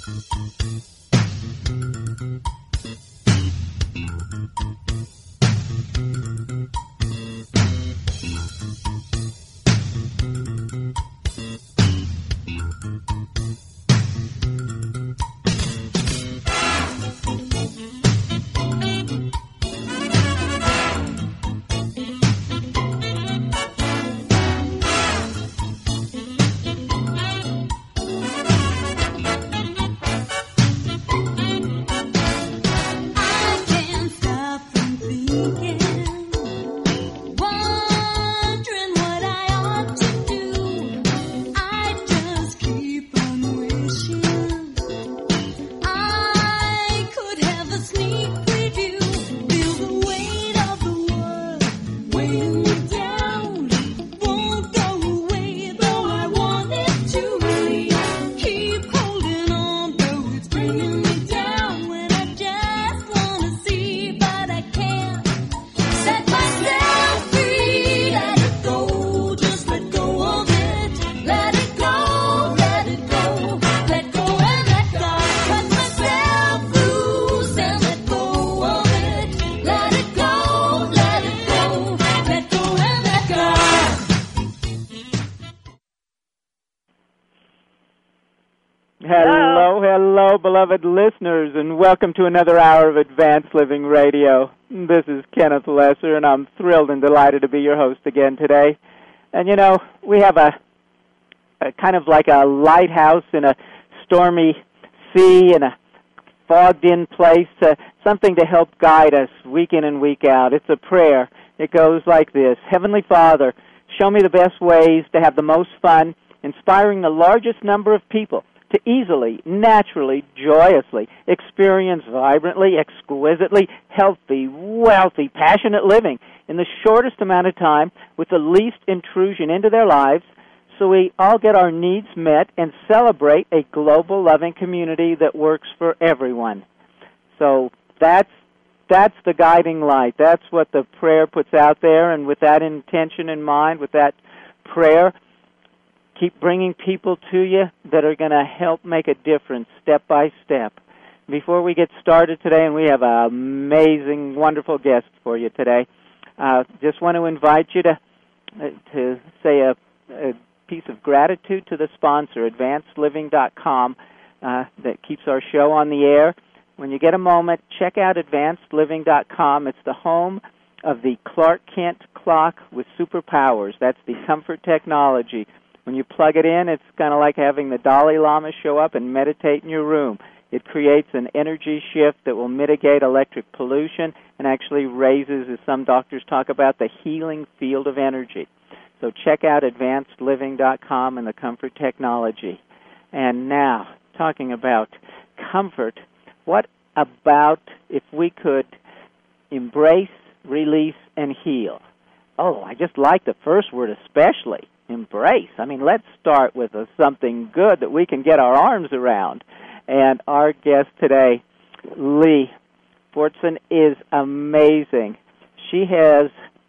Hello, beloved listeners, and welcome to another hour of Advanced Living Radio. This is Kenneth Lesser, and I'm thrilled and delighted to be your host again today. And, you know, we have a kind of like a lighthouse in a stormy sea in a fogged-in place, something to help guide us week in and week out. It's a prayer. It goes like this: Heavenly Father, show me the best ways to have the most fun, inspiring the largest number of people to easily, naturally, joyously experience vibrantly, exquisitely, healthy, wealthy, passionate living in the shortest amount of time with the least intrusion into their lives, so we all get our needs met and celebrate a global loving community that works for everyone. So that's the guiding light. That's what the prayer puts out there, and with that intention in mind, with that prayer, keep bringing people to you that are going to help make a difference step by step. Before we get started today, and we have an amazing, wonderful guest for you today, just want to invite you to say a piece of gratitude to the sponsor, AdvancedLiving.com, that keeps our show on the air. When you get a moment, check out AdvancedLiving.com. It's the home of the Clark Kent clock with superpowers. That's the comfort technology. When you plug it in, it's kind of like having the Dalai Lama show up and meditate in your room. It creates an energy shift that will mitigate electric pollution and actually raises, as some doctors talk about, the healing field of energy. So check out AdvancedLiving.com and the comfort technology. And now, talking about comfort, what about if we could embrace, release, and heal? Oh, I just like the first word especially. Embrace. I mean, let's start with something good that we can get our arms around. And our guest today, Lee Fortson, is amazing. She has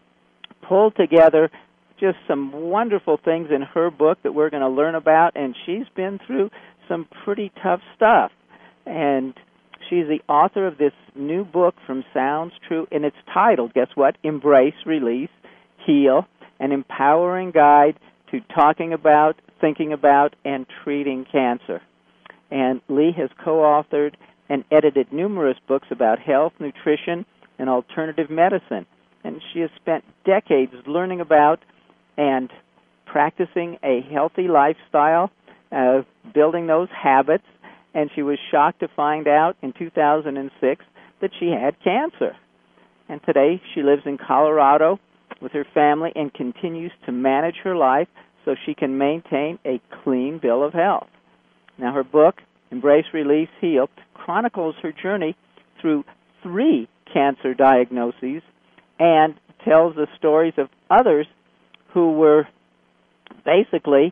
pulled together just some wonderful things in her book that we're going to learn about, and she's been through some pretty tough stuff. And she's the author of this new book from Sounds True, and it's titled, guess what? Embrace, Release, Heal, an empowering guide to talking about, thinking about, and treating cancer. And Lee has co-authored and edited numerous books about health, nutrition, and alternative medicine. And she has spent decades learning about and practicing a healthy lifestyle, building those habits, and she was shocked to find out in 2006 that she had cancer. And today she lives in Colorado with her family and continues to manage her life so she can maintain a clean bill of health. Now, her book, Embrace, Release, Heal, chronicles her journey through 3 cancer diagnoses and tells the stories of others who were basically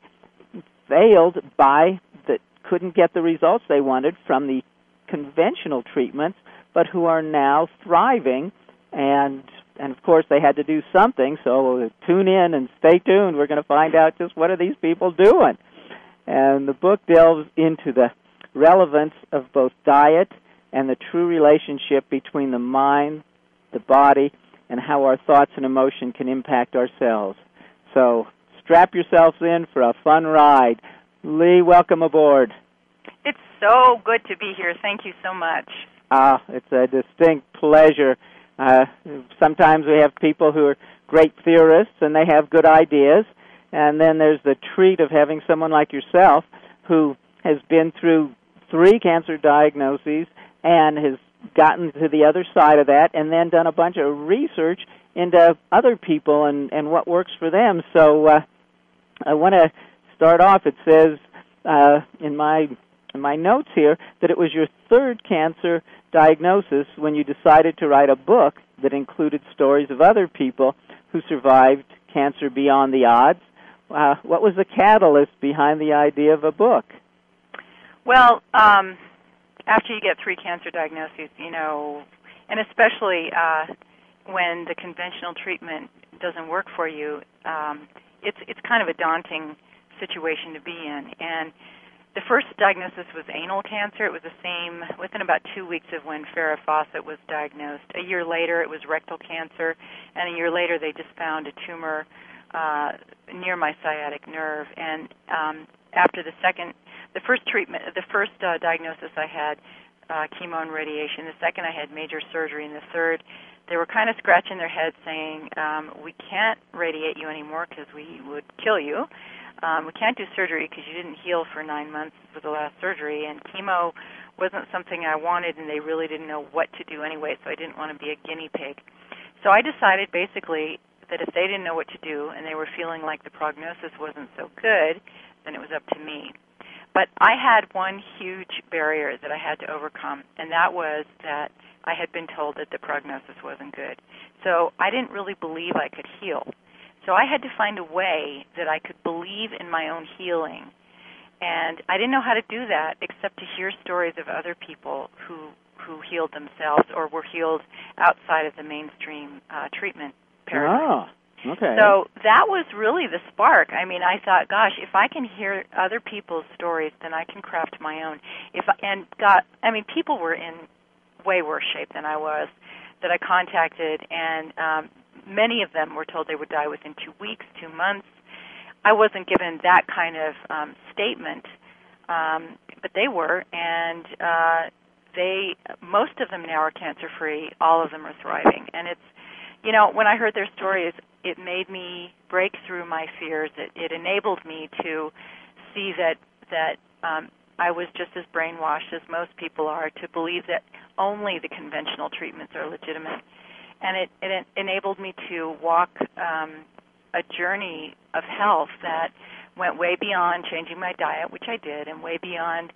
failed that couldn't get the results they wanted from the conventional treatments, but who are now thriving. And of course, they had to do something, so tune in and stay tuned. We're going to find out just what are these people doing. And the book delves into the relevance of both diet and the true relationship between the mind, the body, and how our thoughts and emotion can impact ourselves. So strap yourselves in for a fun ride. Lee, welcome aboard. It's so good to be here. Thank you so much. It's a distinct pleasure. Sometimes we have people who are great theorists and they have good ideas, and then there's the treat of having someone like yourself who has been through 3 cancer diagnoses and has gotten to the other side of that and then done a bunch of research into other people and what works for them. So I want to start off. It says in my notes here that it was your 3rd cancer diagnosis when you decided to write a book that included stories of other people who survived cancer beyond the odds. What was the catalyst behind the idea of a book? Well, after you get 3 cancer diagnoses, and especially when the conventional treatment doesn't work for you, it's kind of a daunting situation to be in. And the first diagnosis was anal cancer. It was the same within about 2 weeks of when Farrah Fawcett was diagnosed. A year later, it was rectal cancer, and a year later, they just found a tumor near my sciatic nerve. And after the first diagnosis, I had chemo and radiation. The second, I had major surgery, and the third, they were kind of scratching their heads, saying, "We can't radiate you anymore because we would kill you. We can't do surgery because you didn't heal for 9 months for the last surgery, and chemo wasn't something I wanted, and they really didn't know what to do anyway, so I didn't want to be a guinea pig." So I decided basically that if they didn't know what to do and they were feeling like the prognosis wasn't so good, then it was up to me. But I had one huge barrier that I had to overcome, and that was that I had been told that the prognosis wasn't good. So I didn't really believe I could heal. So I had to find a way that I could believe in my own healing. And I didn't know how to do that except to hear stories of other people who healed themselves or were healed outside of the mainstream treatment paradigm. Oh, okay. So that was really the spark. I mean, I thought, gosh, if I can hear other people's stories, then I can craft my own. People were in way worse shape than I was that I contacted, and many of them were told they would die within 2 weeks, 2 months. I wasn't given that kind of statement, but they were, and most of them now are cancer-free. All of them are thriving. And it's, when I heard their stories, it made me break through my fears. It enabled me to see that I was just as brainwashed as most people are to believe that only the conventional treatments are legitimate. And it enabled me to walk a journey of health that went way beyond changing my diet, which I did, and way beyond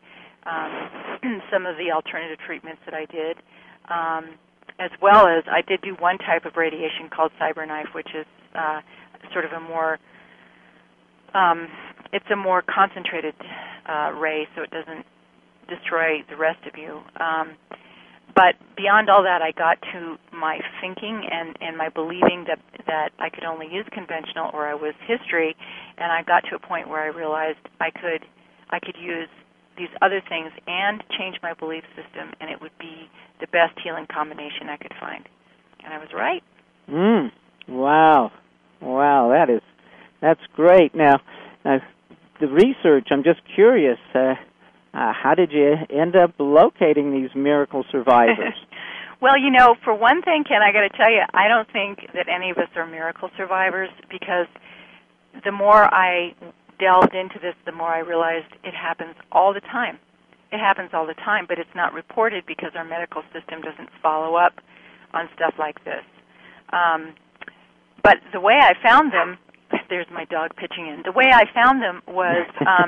some of the alternative treatments that I did, as well as I did do one type of radiation called CyberKnife, which is sort of a more it's a more concentrated ray, so it doesn't destroy the rest of you. But beyond all that, I got to my thinking and my believing that I could only use conventional or I was history, and I got to a point where I realized I could use these other things and change my belief system, and it would be the best healing combination I could find. And I was right. Wow, that's great. Now, the research, I'm just curious, how did you end up locating these miracle survivors? Well, for one thing, Ken, I got to tell you, I don't think that any of us are miracle survivors, because the more I delved into this, the more I realized it happens all the time. It happens all the time, but it's not reported because our medical system doesn't follow up on stuff like this. But the way I found them, there's my dog pitching in. The way I found them was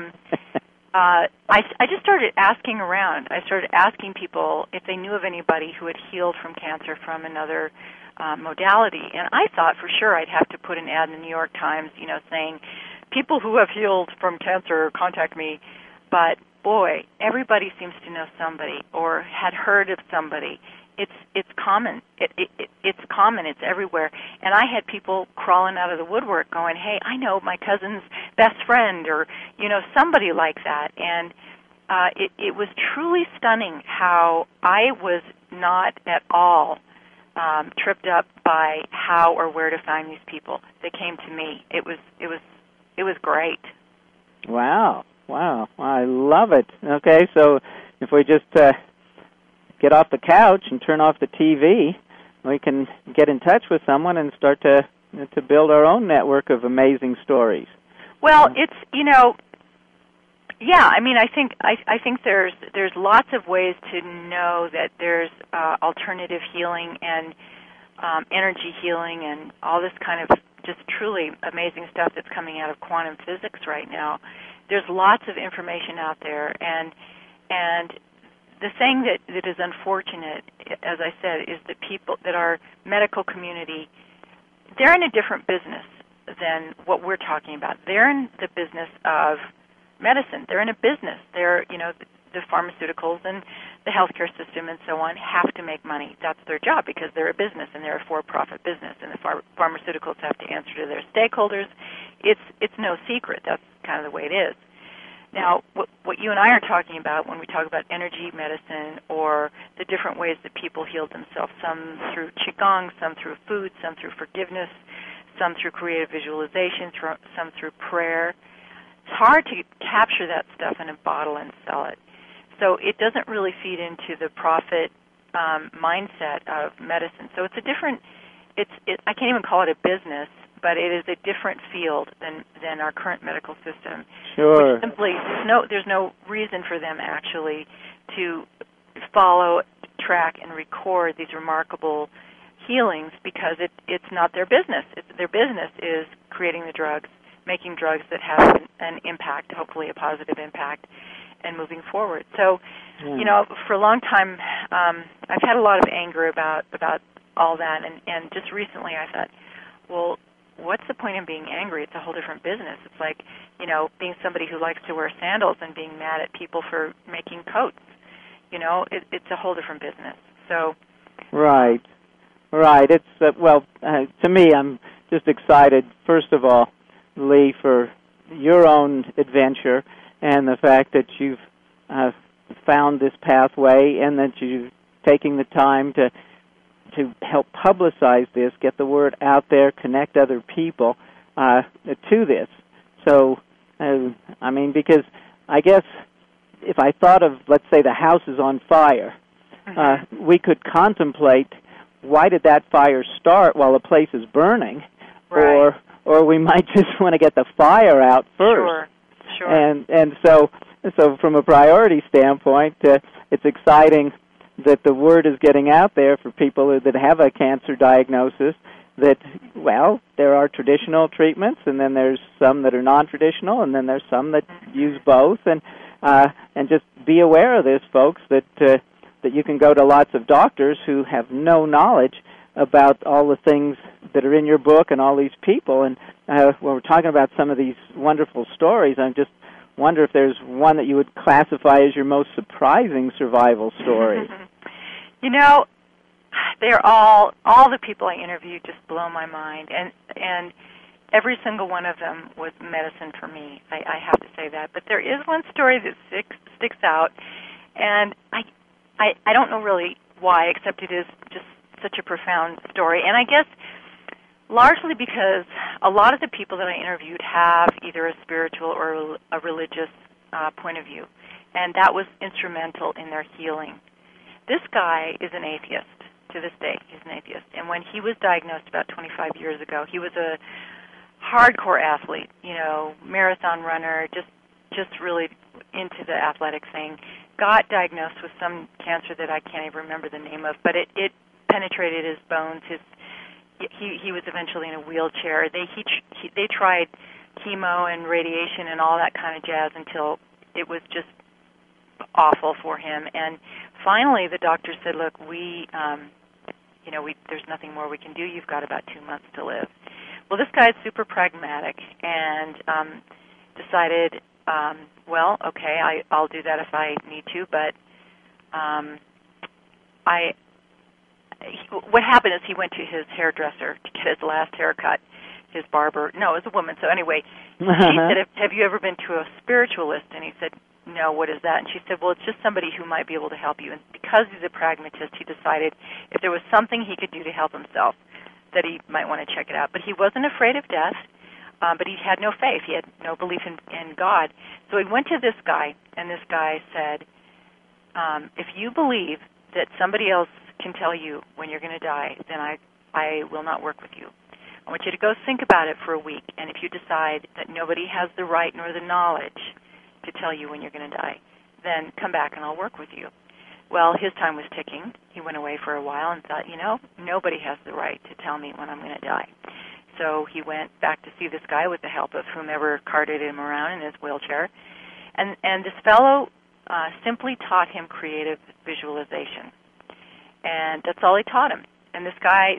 I just started asking around. I started asking people if they knew of anybody who had healed from cancer from another modality. And I thought for sure I'd have to put an ad in the New York Times, saying, people who have healed from cancer, contact me. But, boy, everybody seems to know somebody or had heard of somebody. It's common. It's common. It's everywhere. And I had people crawling out of the woodwork going, hey, I know my cousin's best friend or, somebody like that. And it was truly stunning how I was not at all tripped up by how or where to find these people. They came to me. It was great. Wow. I love it. Okay, so if we just get off the couch and turn off the TV, we can get in touch with someone and start to build our own network of amazing stories. Well, it's, yeah, I mean, I think there's lots of ways to know that there's alternative healing and energy healing and all this kind of just truly amazing stuff that's coming out of quantum physics right now. There's lots of information out there, and the thing that is unfortunate, as I said, is that people that our medical community, they're in a different business than what we're talking about. They're in the business of medicine. They're in a business. They're, the pharmaceuticals and the healthcare system and so on have to make money. That's their job because they're a business and they're a for-profit business, and the pharmaceuticals have to answer to their stakeholders. It's no secret. That's kind of the way it is. Now, what you and I are talking about when we talk about energy medicine or the different ways that people healed themselves, some through Qigong, some through food, some through forgiveness, some through creative visualization, some through prayer. It's hard to capture that stuff in a bottle and sell it. So it doesn't really feed into the profit mindset of medicine. So it's a different, I can't even call it a business, but it is a different field than our current medical system. Sure. Which simply, there's no reason for them actually to follow, track, and record these remarkable healings because it's not their business. Their business is creating the drugs, making drugs that have an impact, hopefully a positive impact, and moving forward. So, for a long time, I've had a lot of anger about all that, and just recently I thought, well, what's the point in being angry? It's a whole different business. It's like, being somebody who likes to wear sandals and being mad at people for making coats. It's a whole different business. So, right. It's to me, I'm just excited. First of all, Lee, for your own adventure and the fact that you've found this pathway and that you're taking the time to help publicize this, get the word out there, connect other people to this. So, because I guess if I thought of, let's say, the house is on fire, we could contemplate why did that fire start while the place is burning, right. or we might just want to get the fire out first. Sure. And so from a priority standpoint, it's exciting that the word is getting out there for people that have a cancer diagnosis that, there are traditional treatments, and then there's some that are non-traditional, and then there's some that use both, and just be aware of this, folks, that you can go to lots of doctors who have no knowledge about all the things that are in your book and all these people. And when we're talking about some of these wonderful stories, I just wonder if there's one that you would classify as your most surprising survival story. They're all the people I interviewed just blow my mind, and every single one of them was medicine for me. I have to say that. But there is one story that sticks out, and I don't know really why, except it is just such a profound story. And I guess largely because a lot of the people that I interviewed have either a spiritual or a religious point of view, and that was instrumental in their healing. This guy is an atheist to this day. He's an atheist. And when he was diagnosed about 25 years ago, he was a hardcore athlete, marathon runner, just really into the athletic thing. Got diagnosed with some cancer that I can't even remember the name of, but it penetrated his bones. He was eventually in a wheelchair. They tried chemo and radiation and all that kind of jazz until it was just awful for him. And finally, the doctor said, "Look, there's nothing more we can do. You've got about 2 months to live." Well, this guy's super pragmatic and decided, okay, I'll do that if I need to, but what happened is he went to his hairdresser to get his last haircut, his barber. No, it was a woman. So anyway, she said, "Have you ever been to a spiritualist?" And he said, no, what is that? And she said, well, it's just somebody who might be able to help you. And because he's a pragmatist, he decided if there was something he could do to help himself, that he might want to check it out. But he wasn't afraid of death, but he had no faith. He had no belief in God. So he went to this guy, and this guy said, if you believe that somebody else can tell you when you're going to die, then I will not work with you. I want you to go think about it for a week, and if you decide that nobody has the right nor the knowledge to tell you when you're going to die, then come back and I'll work with you. Well, his time was ticking. He went away for a while and thought, nobody has the right to tell me when I'm going to die. So he went back to see this guy with the help of whomever carted him around in his wheelchair. And this fellow simply taught him creative visualization. And that's all he taught him. And this guy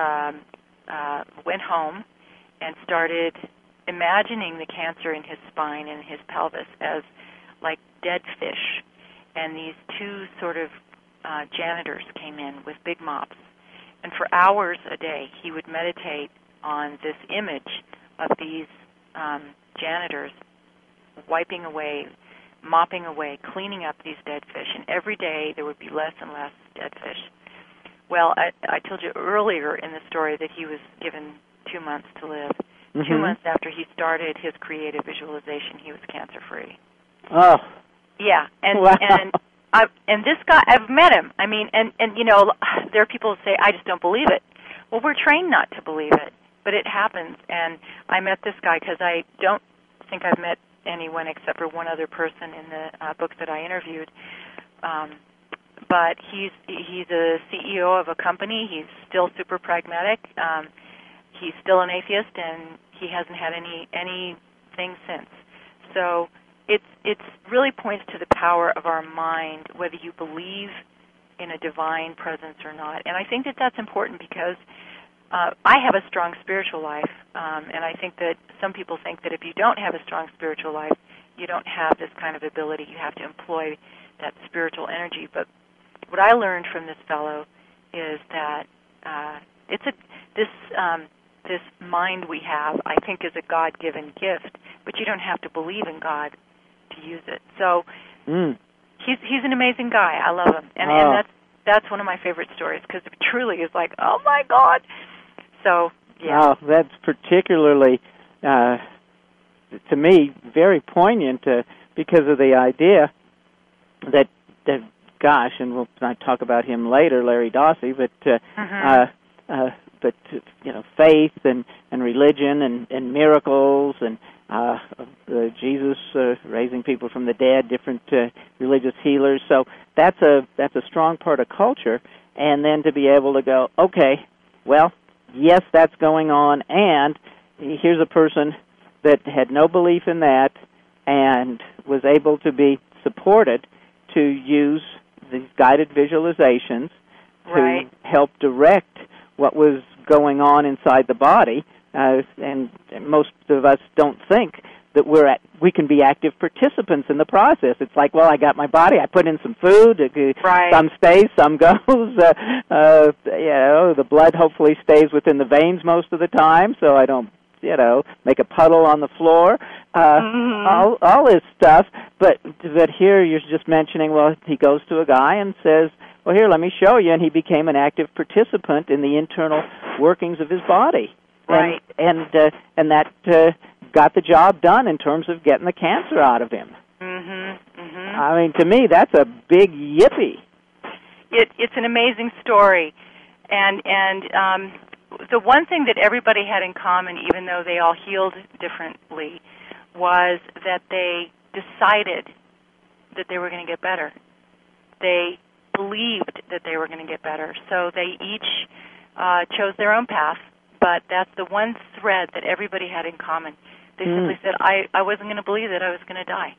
went home and started imagining the cancer in his spine and his pelvis as like dead fish. And these two sort of janitors came in with big mops. And for hours a day, he would meditate on this image of these janitors wiping away, mopping away, cleaning up these dead fish. And every day there would be less and less dead fish. Well, I told you earlier in the story that he was given 2 months to live. Mm-hmm. 2 months after he started his creative visualization, he was cancer-free. Oh. Yeah, and wow. and this guy, I've met him. I mean, and there are people who say, I just don't believe it. Well, we're trained not to believe it, but it happens. And I met this guy because I don't think I've met anyone except for one other person in the book that I interviewed. But he's a CEO of a company. He's still super pragmatic. He's still an atheist, and he hasn't had anything since. So it really points to the power of our mind, whether you believe in a divine presence or not. And I think that that's important because I have a strong spiritual life, and I think that some people think that if you don't have a strong spiritual life, you don't have this kind of ability. You have to employ that spiritual energy. But what I learned from this fellow is that this mind we have, I think, is a God-given gift, but you don't have to believe in God to use it. So he's an amazing guy. I love him, and that's one of my favorite stories because it truly is like, oh my God. So yeah. Oh, that's particularly to me very poignant because of the idea that gosh, and we'll talk about him later, Larry Dossey, but faith and religion and miracles and Jesus raising people from the dead, different religious healers. So that's a strong part of culture. And then to be able to go, okay, well, yes, that's going on, and here's a person that had no belief in that and was able to be supported to use these guided visualizations to help direct what was going on inside the body. And most of us don't think that we can be active participants in the process. It's like, well, I got my body, I put in some food, some stays, some goes. The blood hopefully stays within the veins most of the time, so I don't, make a puddle on the floor. All this stuff. But here you're just mentioning, well, he goes to a guy and says, well, here, let me show you, and he became an active participant in the internal workings of his body. Right. And that got the job done in terms of getting the cancer out of him. I mean, to me, that's a big yippee. It's an amazing story. And the one thing that everybody had in common, even though they all healed differently, was that they decided that they were going to get better. They believed that they were going to get better. So they each chose their own path, but that's the one thread that everybody had in common. They simply said, I wasn't going to believe that I was going to die.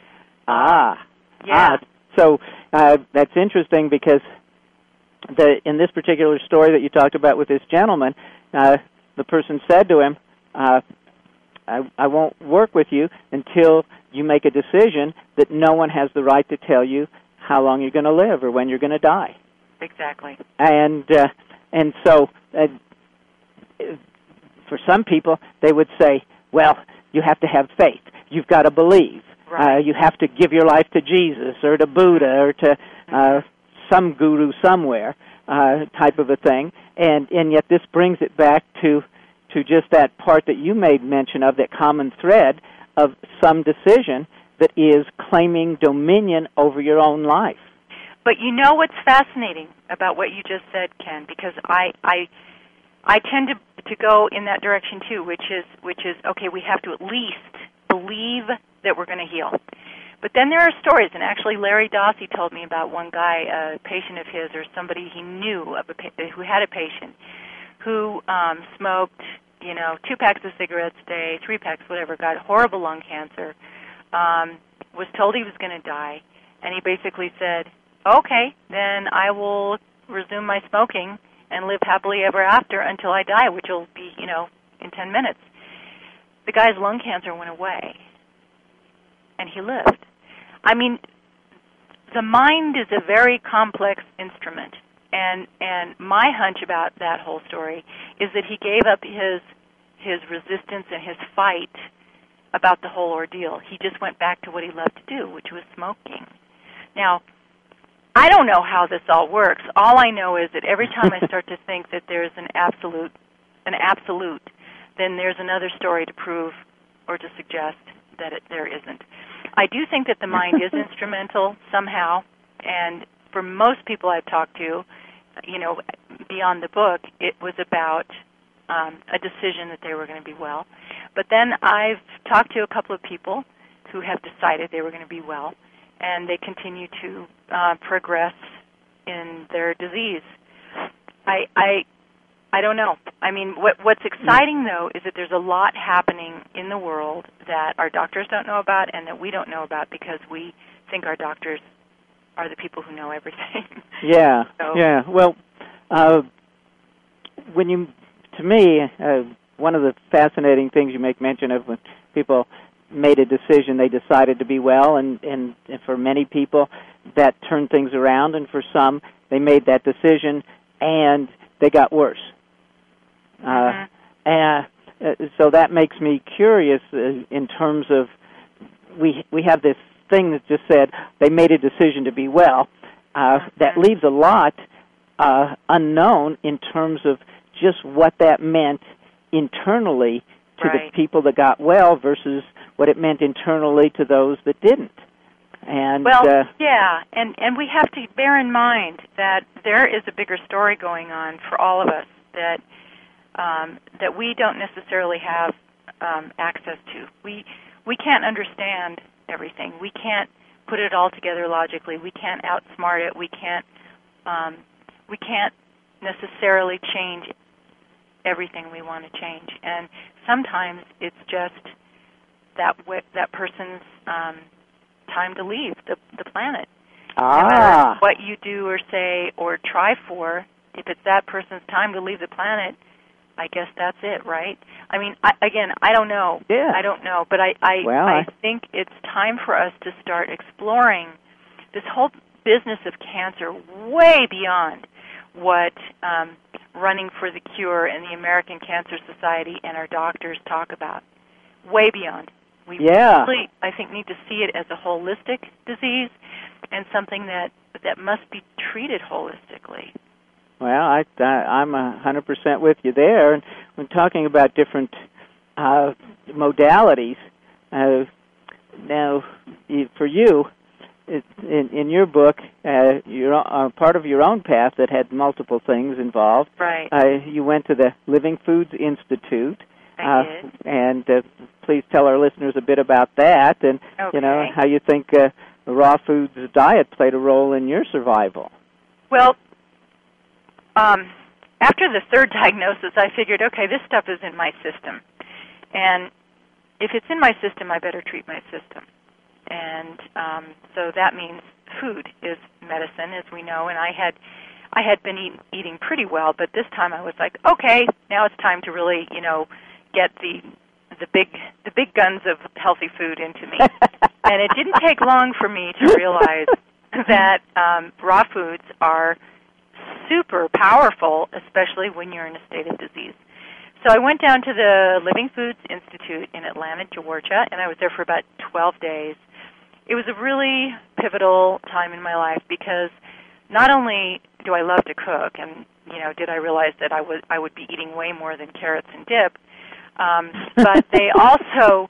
Yeah. So that's interesting because in this particular story that you talked about with this gentleman, the person said to him, I won't work with you until you make a decision that no one has the right to tell you how long you're going to live or when you're going to die. Exactly. And so for some people, they would say, well, you have to have faith. You've got to believe. You have to give your life to Jesus or to Buddha or to some guru somewhere type of a thing. And yet this brings it back to just that part that you made mention of, that common thread of some decision that is claiming dominion over your own life. But you know what's fascinating about what you just said, Ken, because I tend to go in that direction too, which is okay, we have to at least believe that we're going to heal. But then there are stories, and actually Larry Dossey told me about one guy, a patient of his, or somebody he knew of who had a patient who smoked, 2 packs of cigarettes a day, 3 packs, whatever, got horrible lung cancer, was told he was going to die, and he basically said, okay, then I will resume my smoking and live happily ever after until I die, which will be, in 10 minutes. The guy's lung cancer went away, and he lived. I mean, the mind is a very complex instrument, and my hunch about that whole story is that he gave up his resistance and his fight about the whole ordeal. He just went back to what he loved to do, which was smoking. Now, I don't know how this all works. All I know is that every time I start to think that there's an absolute, then there's another story to prove or to suggest that there isn't. I do think that the mind is instrumental somehow, and for most people I've talked to, beyond the book, it was about a decision that they were going to be well. But then I've talked to a couple of people who have decided they were going to be well, and they continue to progress in their disease. I don't know. I mean, what's exciting, though, is that there's a lot happening in the world that our doctors don't know about and that we don't know about because we think our doctors are the people who know everything. Yeah, yeah. Well, to me, one of the fascinating things you make mention of when people made a decision, they decided to be well, and for many people that turned things around, and for some they made that decision and they got worse. And so that makes me curious in terms of we have this thing that just said they made a decision to be well. That leaves a lot unknown in terms of just what that meant internally to the people that got well versus what it meant internally to those that didn't. And and we have to bear in mind that there is a bigger story going on for all of us that we don't necessarily have access to. We can't understand everything. We can't put it all together logically. We can't outsmart it. We can't necessarily change everything we want to change. And sometimes it's just that person's time to leave the planet. No matter what you do or say or try for, if it's that person's time to leave the planet, I guess that's it, right? I mean, I don't know. Yeah. I don't know, but I think it's time for us to start exploring this whole business of cancer way beyond what running for the cure and the American Cancer Society and our doctors talk about. Way beyond. We really, I think, need to see it as a holistic disease and something that must be treated holistically. Well, I'm 100% with you there. And when talking about different modalities, now for you, in your book, you're part of your own path that had multiple things involved. Right. You went to the Living Foods Institute. I did. And please tell our listeners a bit about that, and how you think the raw foods diet played a role in your survival. Well, after the third diagnosis, I figured, okay, this stuff is in my system, and if it's in my system, I better treat my system. And so that means food is medicine, as we know, and I had been eating pretty well, but this time I was like, okay, now it's time to really, get the big guns of healthy food into me. And it didn't take long for me to realize that raw foods are super powerful, especially when you're in a state of disease. So I went down to the Living Foods Institute in Atlanta, Georgia, and I was there for about 12 days. it was a really pivotal time in my life because not only do I love to cook, and did I realize that I would be eating way more than carrots and dip, but they also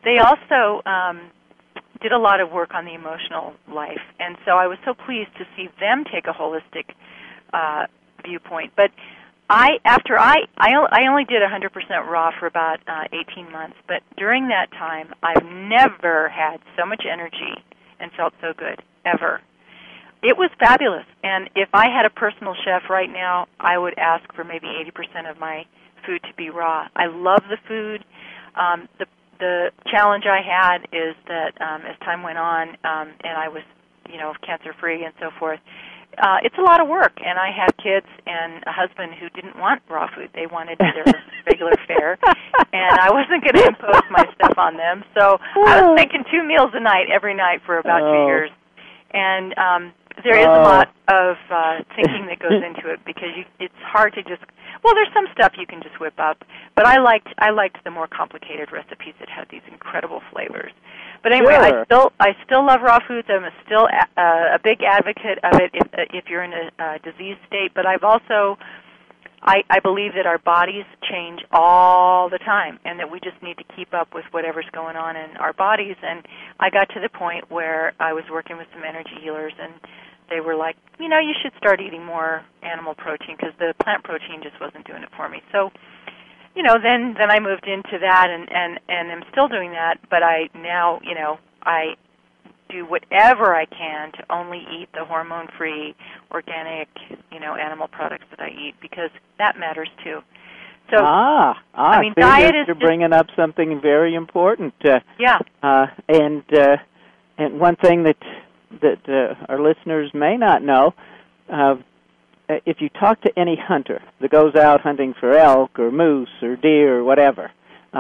did a lot of work on the emotional life, and so I was so pleased to see them take a holistic viewpoint. But I only did 100% raw for about 18 months, but during that time, I've never had so much energy and felt so good, ever. It was fabulous, and if I had a personal chef right now, I would ask for maybe 80% of my food to be raw. I love the food. The challenge I had is that as time went on, and I was, cancer-free and so forth, it's a lot of work, and I had kids and a husband who didn't want raw food. They wanted their regular fare, and I wasn't going to impose my stuff on them. So I was making 2 meals a night every night for about 2 years. And there is a lot of thinking that goes into it because it's hard to just, there's some stuff you can just whip up, but I liked the more complicated recipes that had these incredible flavors. But anyway, sure. I still love raw foods. I'm still a big advocate of it if you're in a disease state. But I've also, I believe that our bodies change all the time, and that we just need to keep up with whatever's going on in our bodies. And I got to the point where I was working with some energy healers, and they were like, you should start eating more animal protein because the plant protein just wasn't doing it for me. So, then I moved into that, and I'm still doing that, but I now, I do whatever I can to only eat the hormone-free, organic, animal products that I eat because that matters too. So, I mean, diet is you're bringing up something very important. And one thing that our listeners may not know, if you talk to any hunter that goes out hunting for elk or moose or deer or whatever,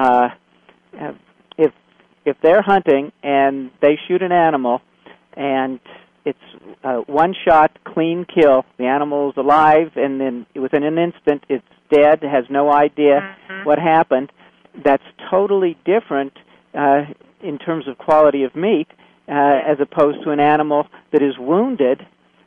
if they're hunting and they shoot an animal and it's one shot, clean kill, the animal's alive, and then within an instant it's dead, has no idea what happened, that's totally different in terms of quality of meat as opposed to an animal that is wounded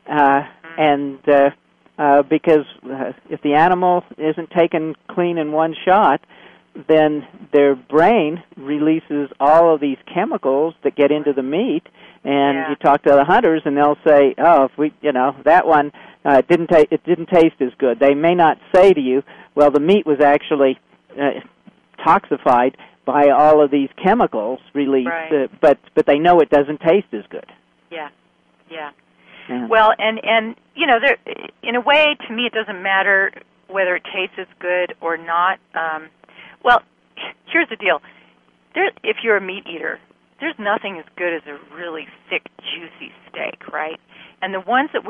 because if the animal isn't taken clean in one shot, then their brain releases all of these chemicals that get into the meat, and you talk to the hunters, and they'll say, "Oh, if we, that one it didn't taste as good." They may not say to you, "Well, the meat was actually toxified by all of these chemicals released," but they know it doesn't taste as good. Yeah. Well, and there, in a way, to me, it doesn't matter whether it tastes as good or not. Well, here's the deal: if you're a meat eater, there's nothing as good as a really thick, juicy steak, right? And the ones that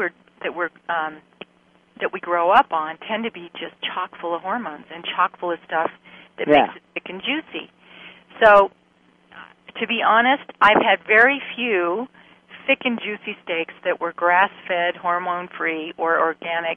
we grow up on tend to be just chock full of hormones and chock full of stuff that makes it thick and juicy. So, to be honest, I've had very few thick and juicy steaks that were grass-fed, hormone-free, or organic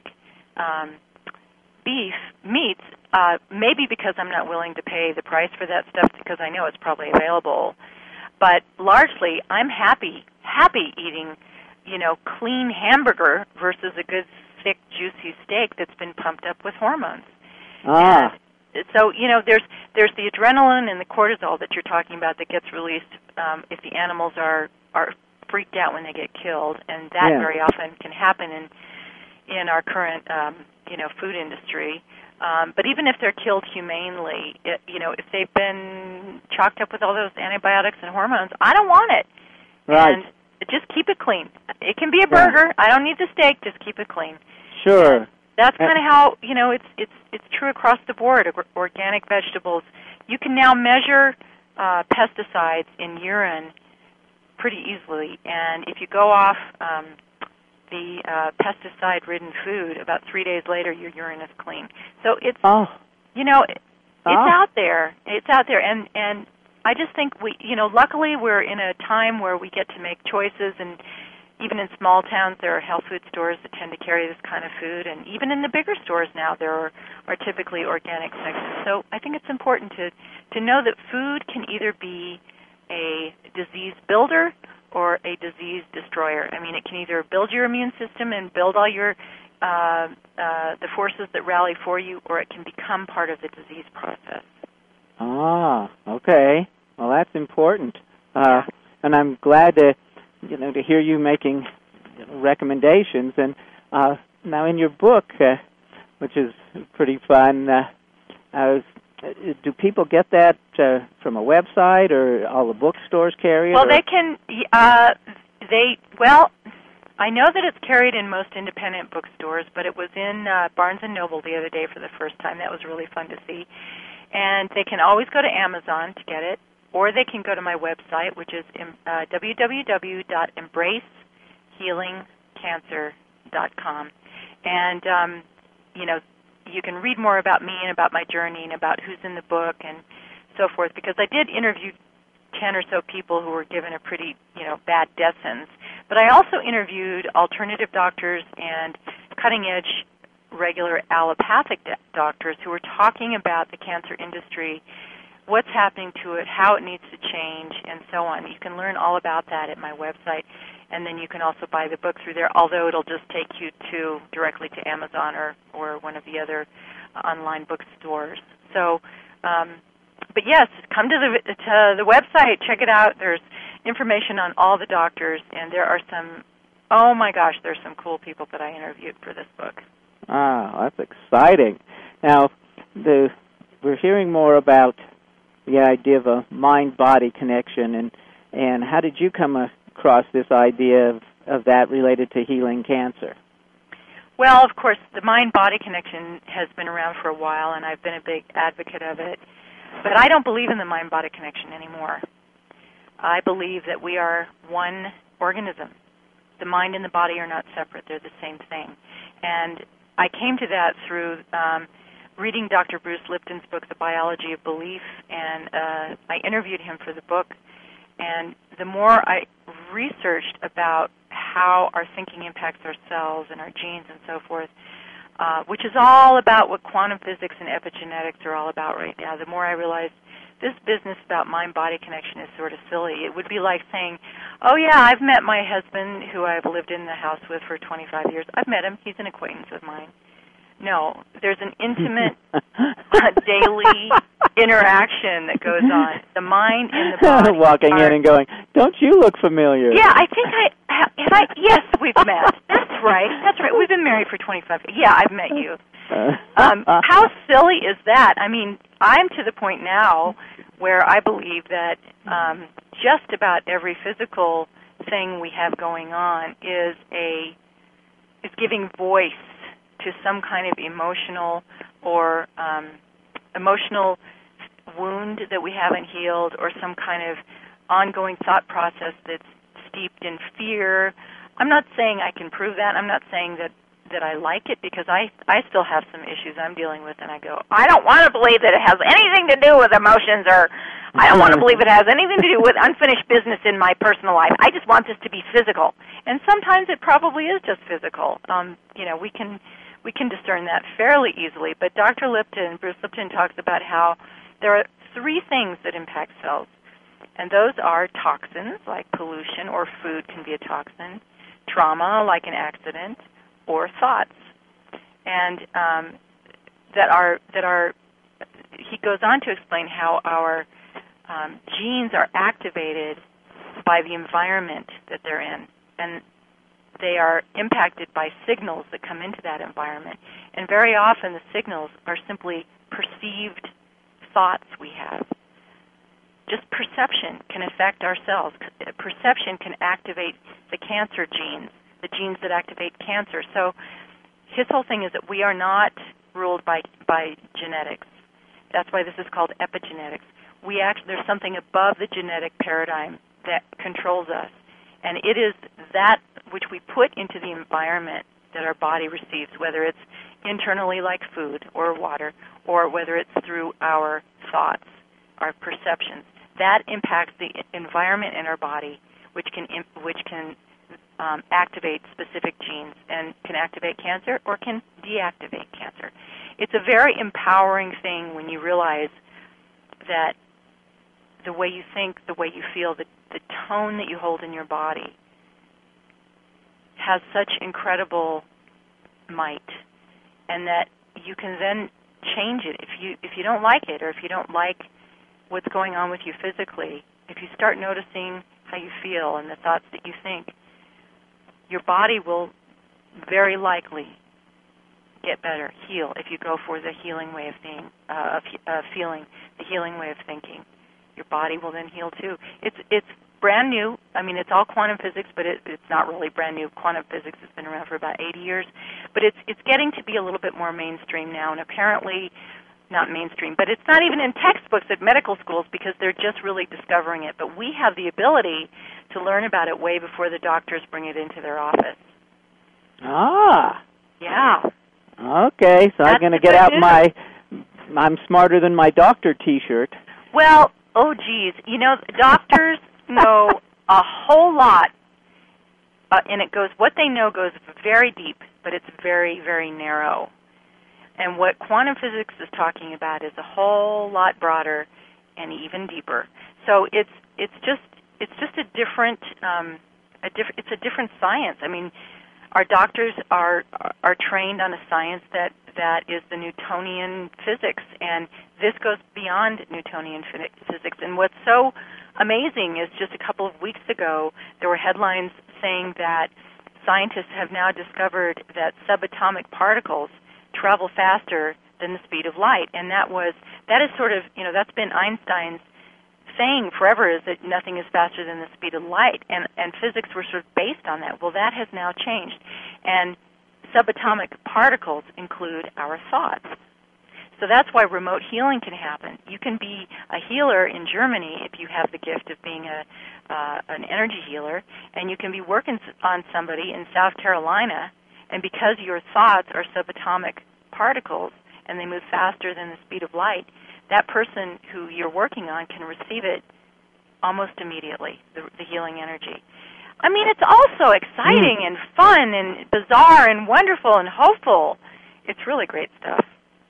beef meats, maybe because I'm not willing to pay the price for that stuff because I know it's probably available. But largely, I'm happy eating, clean hamburger versus a good, thick, juicy steak that's been pumped up with hormones. And so, there's the adrenaline and the cortisol that you're talking about that gets released if the animals are freaked out when they get killed, and that very often can happen in our current food industry. But even if they're killed humanely, if they've been chalked up with all those antibiotics and hormones, I don't want it. Right. And just keep it clean. It can be a burger. I don't need the steak. Just keep it clean. Sure. And that's kind of how it's true across the board. Organic vegetables. You can now measure pesticides in urine pretty easily, and if you go off the pesticide-ridden food, about 3 days later, your urine is clean. So it's it's out there. It's out there, and I just think luckily we're in a time where we get to make choices, and even in small towns there are health food stores that tend to carry this kind of food, and even in the bigger stores now there are typically organic sections. So I think it's important to know that food can either be a disease builder or a disease destroyer. I mean, it can either build your immune system and build all your the forces that rally for you, or it can become part of the disease process. Ah, okay. Well, that's important. And I'm glad to hear you making recommendations. And now in your book, which is pretty fun, do people get that from a website, or all the bookstores carry it? Well, they can. I know that it's carried in most independent bookstores, but it was in Barnes & Noble the other day for the first time. That was really fun to see. And they can always go to Amazon to get it, or they can go to my website, which is www.embracehealingcancer.com. And, you can read more about me and about my journey and about who's in the book and so forth, because I did interview 10 or so people who were given a pretty, bad death sentence. But I also interviewed alternative doctors and cutting-edge regular allopathic doctors who were talking about the cancer industry, what's happening to it, how it needs to change, and so on. You can learn all about that at my website, and then you can also buy the book through there, although it'll just take you directly to Amazon or one of the other online bookstores. So, but yes, come to the website, check it out. There's information on all the doctors, and there are there's some cool people that I interviewed for this book. Ah, that's exciting. Now, we're hearing more about the idea of a mind-body connection, and how did you come across this idea of that related to healing cancer? Well, of course, the mind-body connection has been around for a while, and I've been a big advocate of it. But I don't believe in the mind-body connection anymore. I believe that we are one organism. The mind and the body are not separate. They're the same thing. And I came to that through reading Dr. Bruce Lipton's book, The Biology of Belief, and I interviewed him for the book. And the more I researched about how our thinking impacts our cells and our genes and so forth, which is all about what quantum physics and epigenetics are all about right now, the more I realized this business about mind-body connection is sort of silly. It would be like saying, oh, yeah, I've met my husband, who I've lived in the house with for 25 years. I've met him. He's an acquaintance of mine. No, there's an intimate daily interaction that goes on. The mind and the body. Walking in and going, don't you look familiar? Yeah, I think yes, we've met. That's right. We've been married for 25 years. Yeah, I've met you. How silly is that? I mean, I'm to the point now where I believe that just about every physical thing we have going on is giving voice to some kind of emotional wound that we haven't healed, or some kind of ongoing thought process that's steeped in fear. I'm not saying I can prove that. I'm not saying that I like it, because I still have some issues I'm dealing with, and I go, I don't want to believe that it has anything to do with emotions, or I don't want to believe it has anything to do with unfinished business in my personal life. I just want this to be physical. And sometimes it probably is just physical. We can discern that fairly easily, but Dr. Lipton, Bruce Lipton, talks about how there are 3 things that impact cells, and those are toxins, like pollution or food can be a toxin, trauma, like an accident, or thoughts. And he goes on to explain how our genes are activated by the environment that they're in, and they are impacted by signals that come into that environment. And very often the signals are simply perceived thoughts we have. Just perception can affect our cells. Perception can activate the cancer genes, the genes that activate cancer. So his whole thing is that we are not ruled by genetics. That's why this is called epigenetics. There's something above the genetic paradigm that controls us. And it is that which we put into the environment that our body receives, whether it's internally like food or water, or whether it's through our thoughts, our perceptions. That impacts the environment in our body, which can activate specific genes, and can activate cancer or can deactivate cancer. It's a very empowering thing when you realize that the way you think, the way you feel, the tone that you hold in your body has such incredible might, and that you can then change it if you don't like it, or if you don't like what's going on with you physically. If you start noticing how you feel and the thoughts that you think, your body will very likely get better, heal, if you go for the healing way of being, feeling, the healing way of thinking. Your body will then heal too. It's brand new. I mean, it's all quantum physics, but it's not really brand new. Quantum physics has been around for about 80 years, but it's getting to be a little bit more mainstream now, and apparently not mainstream, but it's not even in textbooks at medical schools because they're just really discovering it. But we have the ability to learn about it way before the doctors bring it into their office. Ah. Yeah. Okay, so I'm going to get out my I'm smarter than my doctor T-shirt. Well, oh geez, doctors know a whole lot, and what they know goes very deep, but it's very, very narrow. And what quantum physics is talking about is a whole lot broader and even deeper. So it's just a different it's a different science. I mean, our doctors are trained on a science that is the Newtonian physics, and this goes beyond Newtonian physics. And what's so amazing is just a couple of weeks ago, there were headlines saying that scientists have now discovered that subatomic particles travel faster than the speed of light. And that is sort of, that's been Einstein's saying forever, is that nothing is faster than the speed of light, and physics were sort of based on that. Well, that has now changed, and subatomic particles include our thoughts. So that's why remote healing can happen. You can be a healer in Germany if you have the gift of being an energy healer, and you can be working on somebody in South Carolina, and because your thoughts are subatomic particles and they move faster than the speed of light, that person who you're working on can receive it almost immediately, the healing energy. I mean, it's also exciting and fun and bizarre and wonderful and hopeful. It's really great stuff.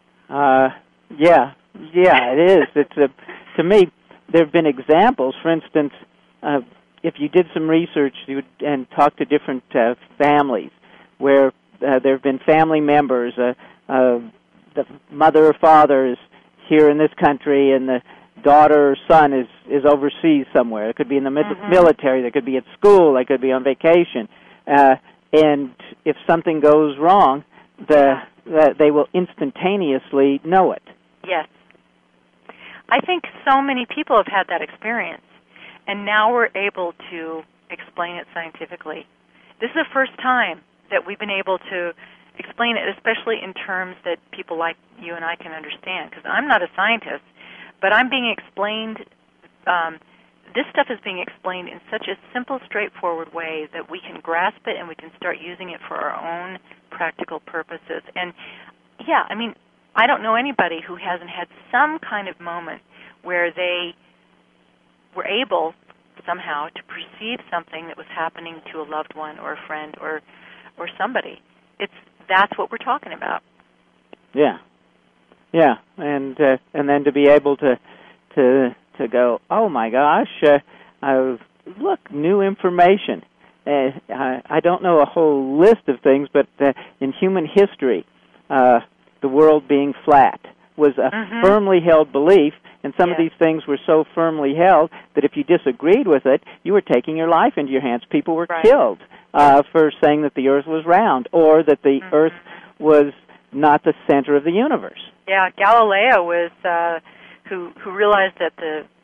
Yeah, it is. It's to me, there have been examples. For instance, if you did some research and talked to different families where there have been family members, the mother or father is here in this country, and the daughter or son is overseas somewhere. It could be in the military. They could be at school. They could be on vacation. And if something goes wrong, they will instantaneously know it. Yes. I think so many people have had that experience, and now we're able to explain it scientifically. This is the first time that we've been able to explain it, especially in terms that people like you and I can understand, because I'm not a scientist, but I'm being explained, this stuff is being explained in such a simple, straightforward way that we can grasp it and we can start using it for our own practical purposes. And, yeah, I mean, I don't know anybody who hasn't had some kind of moment where they were able somehow to perceive something that was happening to a loved one or a friend or somebody. That's what we're talking about. Yeah, and then to be able to go, oh my gosh, look, new information. I don't know a whole list of things, but in human history, the world being flat was a firmly held belief, and some of these things were so firmly held that if you disagreed with it, you were taking your life into your hands. People were killed for saying that the Earth was round or that the Earth was not the center of the universe. Yeah, Galileo was who realized that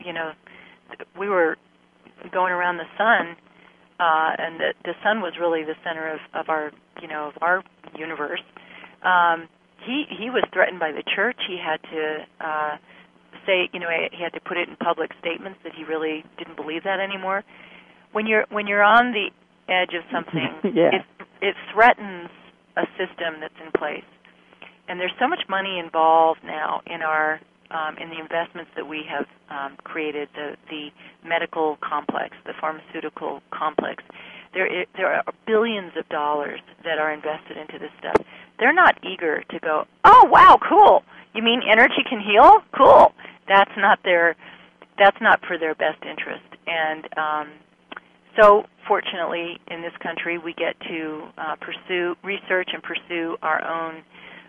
we were going around the sun, and that the sun was really the center of our our universe. He was threatened by the church. He had to say, he had to put it in public statements that he really didn't believe that anymore. When you're on the edge of something, it threatens a system that's in place. And there's so much money involved now in our in the investments that we have created, the medical complex, the pharmaceutical complex. There are billions of dollars that are invested into this stuff. They're not eager to go, oh, wow, cool. You mean energy can heal? Cool. That's not their that's not for their best interest. And so, fortunately, in this country, we get to research and pursue our own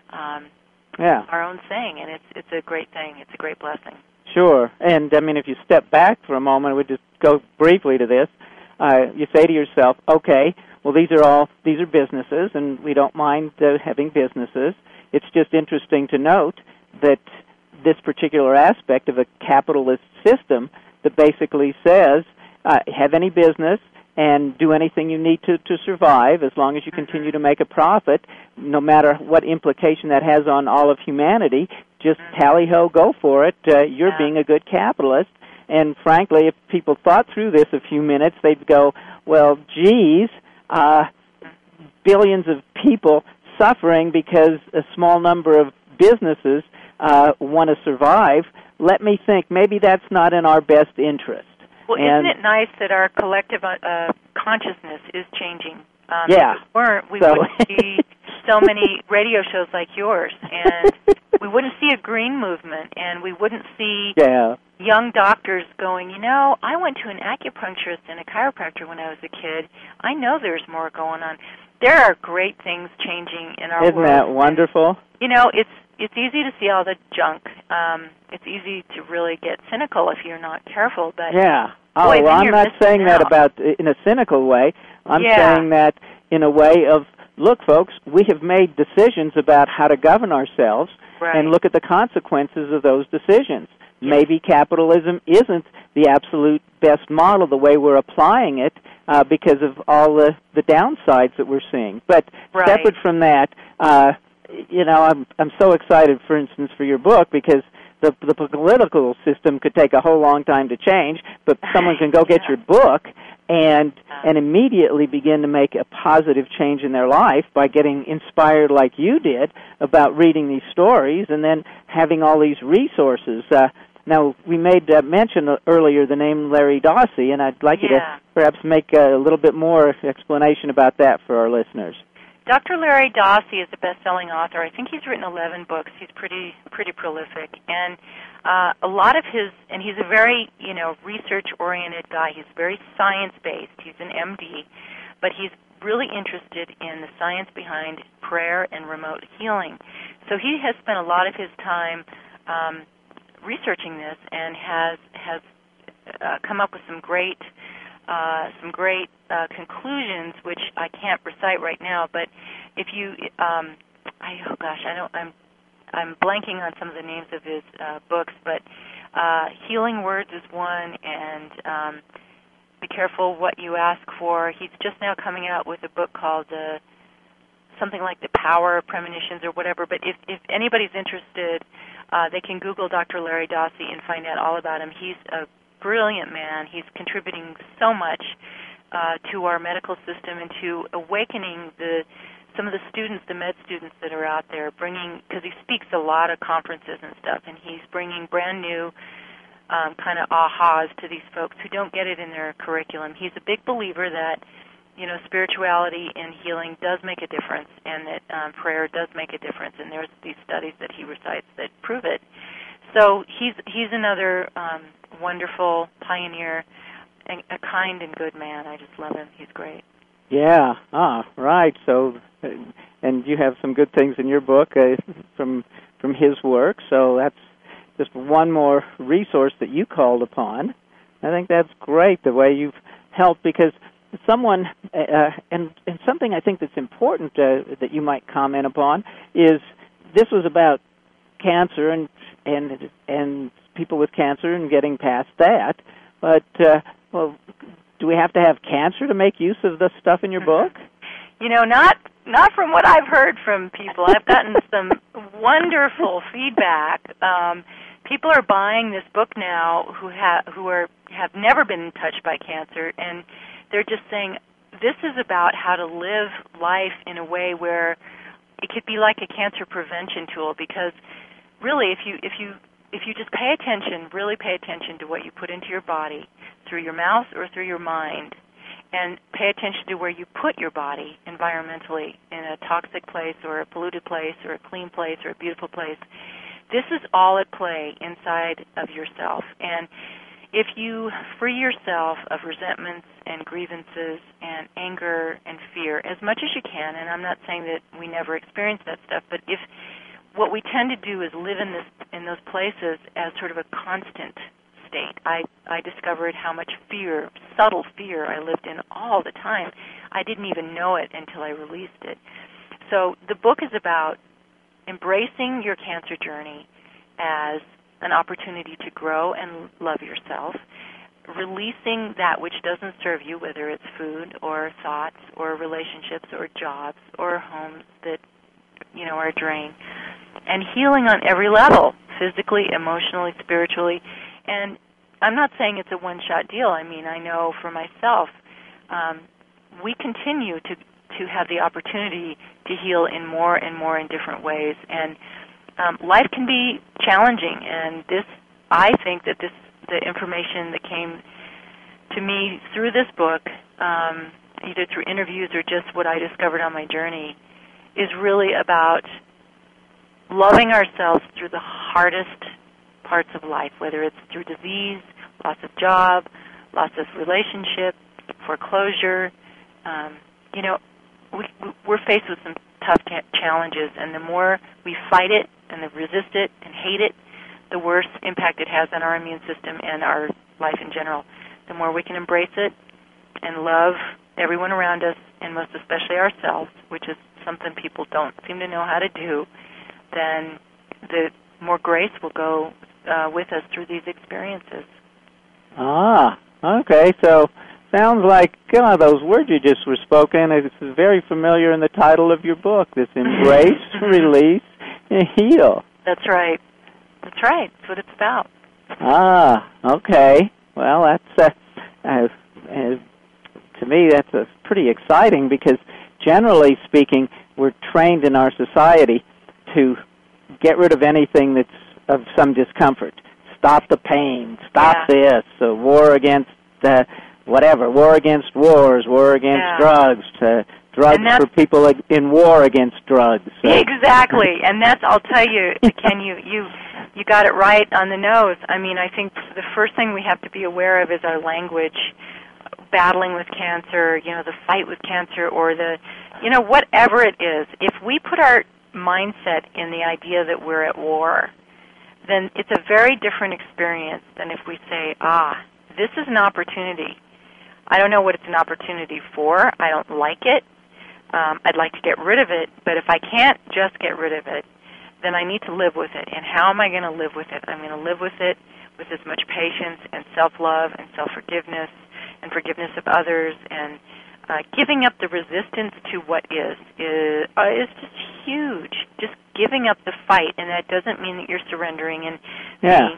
thing, and it's a great thing. It's a great blessing. Sure. And, I mean, if you step back for a moment, we just go briefly to this. You say to yourself, okay, well, these are businesses, and we don't mind having businesses. It's just interesting to note that this particular aspect of a capitalist system that basically says, have any business and do anything you need to survive as long as you continue to make a profit, no matter what implication that has on all of humanity, just tally-ho, go for it. You're being a good capitalist. And frankly, if people thought through this a few minutes, they'd go, well, geez, billions of people suffering because a small number of businesses want to survive. Let me think, maybe that's not in our best interest. Well, isn't it nice that our collective consciousness is changing? Yeah. If it weren't, we wouldn't see so many radio shows like yours, and we wouldn't see a green movement, and we wouldn't see young doctors going, I went to an acupuncturist and a chiropractor when I was a kid. I know there's more going on. There are great things changing in our world. Isn't that wonderful? And, it's easy to see all the junk. It's easy to really get cynical if you're not careful. But boy, well, I'm not saying that in a cynical way. I'm saying that in a way of, look, folks, we have made decisions about how to govern ourselves, and look at the consequences of those decisions. Maybe capitalism isn't the absolute best model the way we're applying it because of all the downsides that we're seeing. But separate from that, I'm so excited, for instance, for your book because the political system could take a whole long time to change, but someone can go get your book and immediately begin to make a positive change in their life by getting inspired like you did about reading these stories and then having all these resources. Now, we made mention earlier the name Larry Dossey, and I'd like you to perhaps make a little bit more explanation about that for our listeners. Dr. Larry Dossey is a best-selling author. I think he's written 11 books. He's pretty prolific. And a lot of and he's a very, research-oriented guy. He's very science-based. He's an MD, but he's really interested in the science behind prayer and remote healing. So he has spent a lot of his time researching this and has come up with some great conclusions, which I can't recite right now. But if you, I'm blanking on some of the names of his books. But Healing Words is one, and Be Careful What You Ask For. He's just now coming out with a book called something like The Power of Premonitions or whatever. But if anybody's interested, they can Google Dr. Larry Dossey and find out all about him. He's a brilliant man. He's contributing so much to our medical system and to awakening some of the students, the med students that are out there, because he speaks a lot of conferences and stuff, and he's bringing brand new kind of ahas to these folks who don't get it in their curriculum. He's a big believer that spirituality and healing does make a difference, and that prayer does make a difference, and there's these studies that he recites that prove it. So he's another wonderful pioneer, and a kind and good man. I just love him. He's great. Yeah. Right. So, and you have some good things in your book from his work. So that's just one more resource that you called upon. I think that's great the way you've helped, because someone and something I think that's important that you might comment upon is this was about cancer and people with cancer and getting past that. But do we have to have cancer to make use of the stuff in your book? Not from what I've heard from people. I've gotten some wonderful feedback. People are buying this book now who have never been touched by cancer, and they're just saying this is about how to live life in a way where it could be like a cancer prevention tool. Because really, if you just pay attention, really pay attention to what you put into your body through your mouth or through your mind, and pay attention to where you put your body environmentally, in a toxic place or a polluted place or a clean place or a beautiful place. This is all at play inside of yourself. And if you free yourself of resentments and grievances and anger and fear as much as you can, and I'm not saying that we never experience that stuff, but if what we tend to do is live in those places as sort of a constant state. I discovered how much fear, subtle fear, I lived in all the time. I didn't even know it until I released it. So the book is about embracing your cancer journey as an opportunity to grow and love yourself, releasing that which doesn't serve you, whether it's food or thoughts or relationships or jobs or homes that, are a drain, and healing on every level, physically, emotionally, spiritually. And I'm not saying it's a one-shot deal. I mean, I know for myself, we continue to have the opportunity to heal in more and more in different ways. And life can be challenging, and I think that the information that came to me through this book, either through interviews or just what I discovered on my journey, is really about loving ourselves through the hardest parts of life, whether it's through disease, loss of job, loss of relationship, foreclosure. We're faced with some tough challenges, and the more we fight it and resist it and hate it, the worse impact it has on our immune system and our life in general. The more we can embrace it and love everyone around us, and most especially ourselves, which is something people don't seem to know how to do, then the more grace will go with us through these experiences. Ah, okay. So sounds like those words you just were spoken. This is very familiar in the title of your book. This embrace, release, and heal. That's right. That's right. That's what it's about. Ah, okay. Well, that's to me that's pretty exciting, because generally speaking, we're trained in our society to get rid of anything that's of some discomfort. Stop the pain. Stop this. So war against whatever. War against wars. War against drugs. Drugs for people in war against drugs. So. Exactly. And I'll tell you, Ken, you got it right on the nose. I mean, I think the first thing we have to be aware of is our language. Battling with cancer, the fight with cancer, or whatever it is. If we put our mindset in the idea that we're at war, then it's a very different experience than if we say, this is an opportunity. I don't know what it's an opportunity for. I don't like it. I'd like to get rid of it, but if I can't just get rid of it, then I need to live with it. And how am I going to live with it? I'm going to live with it with as much patience and self-love and self-forgiveness and forgiveness of others, and giving up the resistance to what is just huge. Just giving up the fight, and that doesn't mean that you're surrendering and being,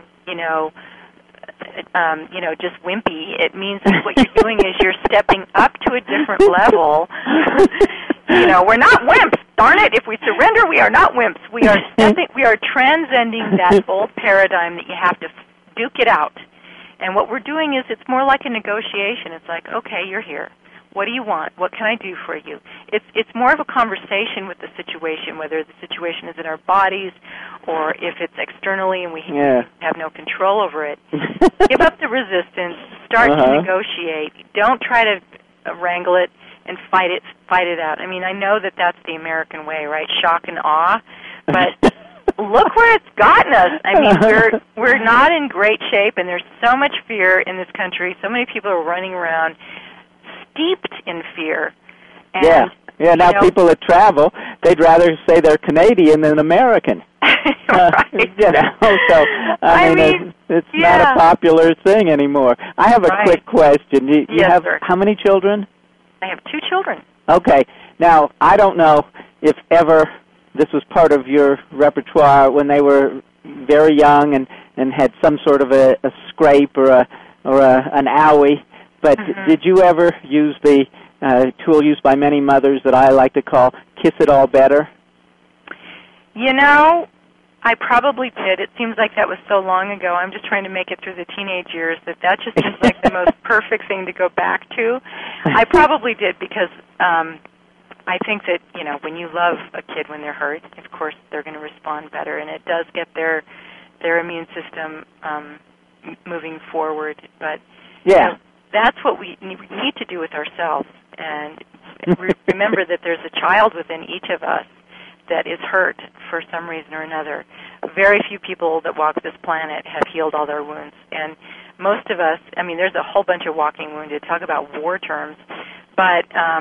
just wimpy. It means that what you're doing is you're stepping up to a different level. We're not wimps. Darn it! If we surrender, we are not wimps. We are transcending that old paradigm that you have to duke it out. And what we're doing is it's more like a negotiation. It's like, okay, you're here. What do you want? What can I do for you? It's more of a conversation with the situation, whether the situation is in our bodies or if it's externally and we have no control over it. Give up the resistance. Start to negotiate. Don't try to wrangle it and fight it out. I mean, I know that that's the American way, right? Shock and awe. But look where it's gotten us. I mean, we're not in great shape, and there's so much fear in this country. So many people are running around steeped in fear. And, now people that travel, they'd rather say they're Canadian than American. Right. So I mean it's not a popular thing anymore. I have a quick question. You have how many children? I have 2 children. Okay. Now, I don't know if ever this was part of your repertoire when they were very young and had some sort of a scrape or an owie. But did you ever use the tool used by many mothers that I like to call Kiss It All Better? I probably did. It seems like that was so long ago. I'm just trying to make it through the teenage years that just seems like the most perfect thing to go back to. I probably did because I think that, when you love a kid when they're hurt, of course they're going to respond better, and it does get their immune system moving forward. But that's what we need to do with ourselves. And remember that there's a child within each of us that is hurt for some reason or another. Very few people that walk this planet have healed all their wounds. And most of us, I mean, there's a whole bunch of walking wounded. Talk about war terms. But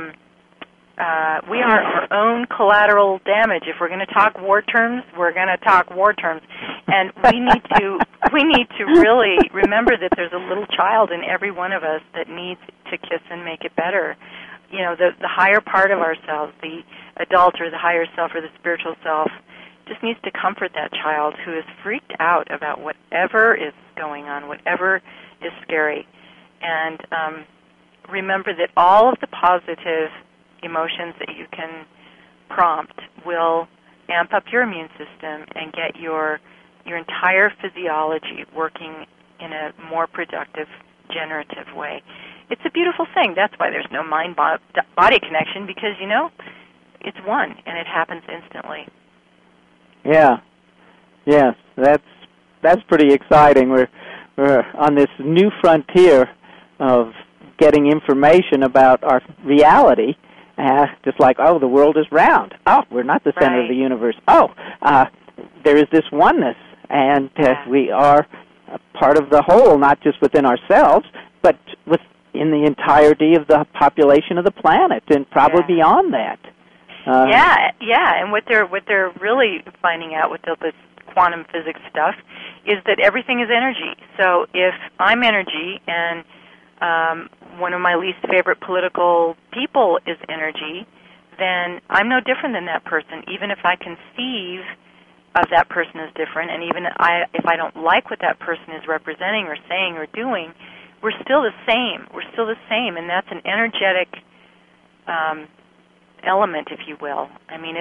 we are our own collateral damage. If we're going to talk war terms, we're going to talk war terms. And we need to really remember that there's a little child in every one of us that needs to kiss and make it better. You know, the higher part of ourselves, the adult or the higher self or the spiritual self, just needs to comfort that child who is freaked out about whatever is going on, whatever is scary. And remember that all of the positive emotions that you can prompt will amp up your immune system and get your entire physiology working in a more productive, generative way. It's a beautiful thing. That's why there's no mind-body connection, because, you know, it's one, and it happens instantly. Yeah. Yes, that's pretty exciting. We're on this new frontier of getting information about our reality, just like, oh, the world is round. Oh, we're not the center of the universe. Oh, there is this oneness, and we are a part of the whole, not just within ourselves, but within the entirety of the population of the planet, and probably beyond that. And what they're really finding out with this quantum physics stuff is that everything is energy. So if I'm energy and one of my least favorite political people is energy, then I'm no different than that person, even if I conceive of that person as different, and even if I don't like what that person is representing or saying or doing, we're still the same. We're still the same, and that's an energetic element, if you will. I mean,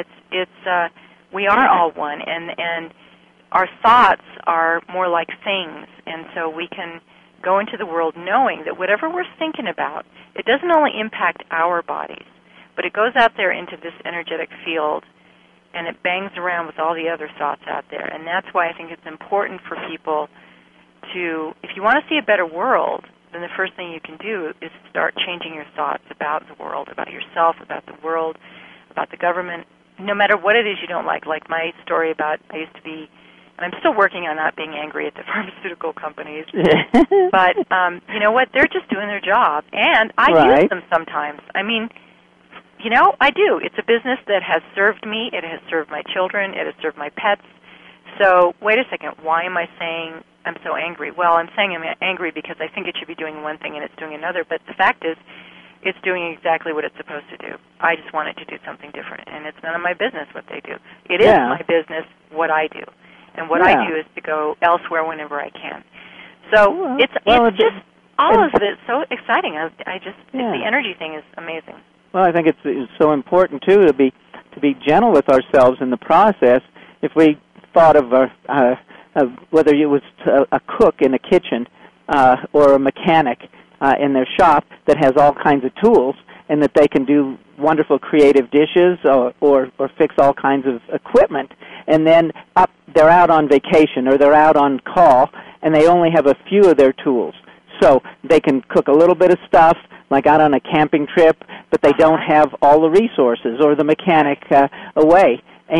we are all one, and our thoughts are more like things, and so we can go into the world knowing that whatever we're thinking about, it doesn't only impact our bodies, but it goes out there into this energetic field, and it bangs around with all the other thoughts out there. And that's why I think it's important for people to, if you want to see a better world, then the first thing you can do is start changing your thoughts about the world, about yourself, about the world, about the government, no matter what it is you don't like my story about, I used to be, and I'm still working on not being angry at the pharmaceutical companies, but you know what, they're just doing their job, and I use them sometimes. I mean, you know, I do. It's a business that has served me, it has served my children, it has served my pets. So, wait a second, why am I saying I'm so angry? Well, I'm saying I'm angry because I think it should be doing one thing and it's doing another, but the fact is, it's doing exactly what it's supposed to do. I just want it to do something different, and it's none of my business what they do. It is my business what I do, and what I do is to go elsewhere whenever I can. So it's just all of it so exciting. The energy thing is amazing. Well, I think it's so important too to be gentle with ourselves in the process. If we thought of whether it was a cook in a kitchen or a mechanic in their shop that has all kinds of tools, and that they can do wonderful creative dishes or fix all kinds of equipment, and then they're out on vacation or they're out on call, and they only have a few of their tools. So they can cook a little bit of stuff, like out on a camping trip, but they don't have all the resources or the mechanic away.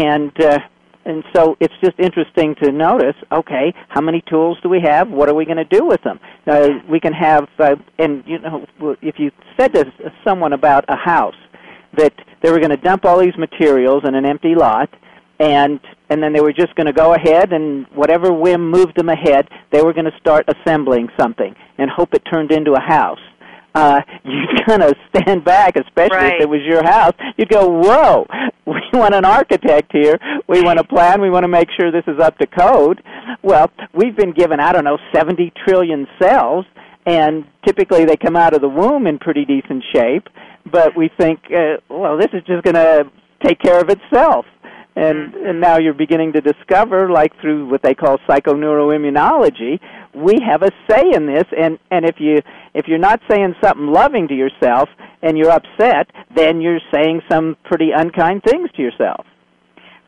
And so it's just interesting to notice, okay, how many tools do we have? What are we going to do with them? We can have, and you know, if you said to someone about a house that they were going to dump all these materials in an empty lot, and then they were just going to go ahead and whatever whim moved them ahead, they were going to start assembling something and hope it turned into a house. You'd kind of stand back, especially if it was your house. You'd go, whoa, we want an architect here. We want a plan. We want to make sure this is up to code. Well, we've been given, 70 trillion cells, and typically they come out of the womb in pretty decent shape, but we think, this is just going to take care of itself. And now you're beginning to discover, like through what they call psychoneuroimmunology, we have a say in this. And if you're not saying something loving to yourself and you're upset, then you're saying some pretty unkind things to yourself.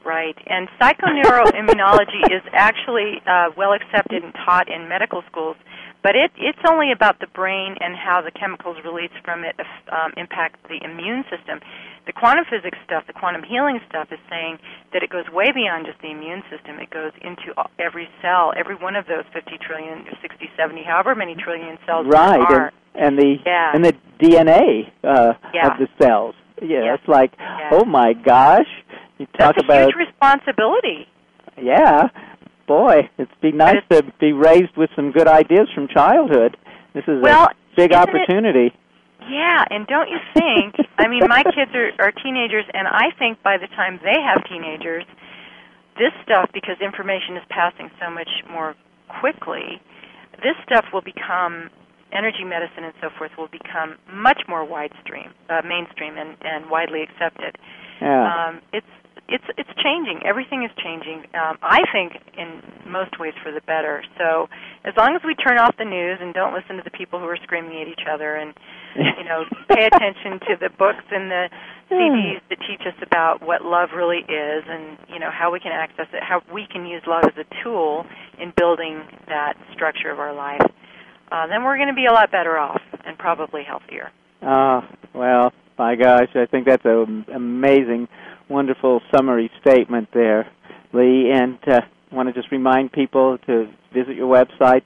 Right. And psychoneuroimmunology is actually well accepted and taught in medical schools, but it's only about the brain and how the chemicals released from it impact the immune system. The quantum physics stuff, the quantum healing stuff, is saying that it goes way beyond just the immune system. It goes into every cell, every one of those 50 trillion, or 60, 70, however many trillion cells there are. And the DNA of the cells. Yeah, it's like, oh my gosh. That's a huge responsibility. Yeah. Boy, it'd be nice to be raised with some good ideas from childhood. This is a big opportunity. Yeah, and don't you think, I mean, my kids are teenagers, and I think by the time they have teenagers, this stuff, because information is passing so much more quickly, this stuff will become, energy medicine and so forth will become much more mainstream and widely accepted. Yeah. It's changing. Everything is changing. I think in most ways for the better. So as long as we turn off the news and don't listen to the people who are screaming at each other, and pay attention to the books and the CDs that teach us about what love really is, and how we can access it, how we can use love as a tool in building that structure of our life, then we're going to be a lot better off and probably healthier. Well, my gosh, I think that's an amazing, wonderful summary statement there, Lee. And I want to just remind people to visit your website,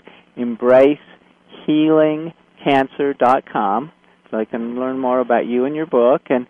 embracehealingcancer.com, so I can learn more about you and your book. And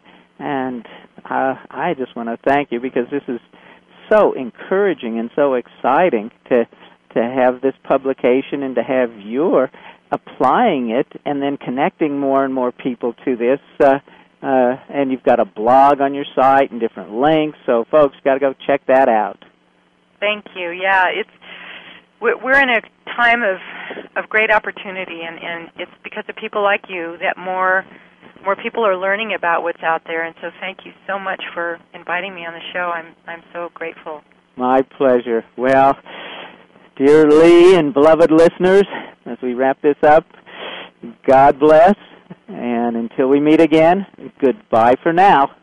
I just want to thank you, because this is so encouraging and so exciting to have this publication and to have your applying it and then connecting more and more people to this. And you've got a blog on your site and different links, so folks got to go check that out. Thank you. Yeah, we're in a time of great opportunity, and it's because of people like you that more people are learning about what's out there. And so thank you so much for inviting me on the show. I'm so grateful. My pleasure. Well, dear Lee and beloved listeners, as we wrap this up, God bless. And until we meet again, goodbye for now.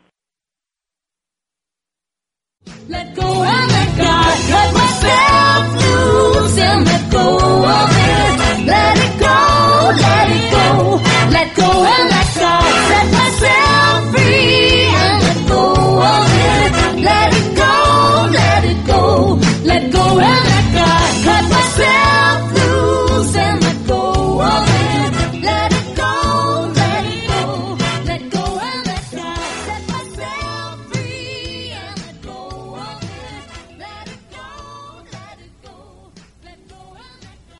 Let go and let God, let myself loose and let go of it. Let it go, let it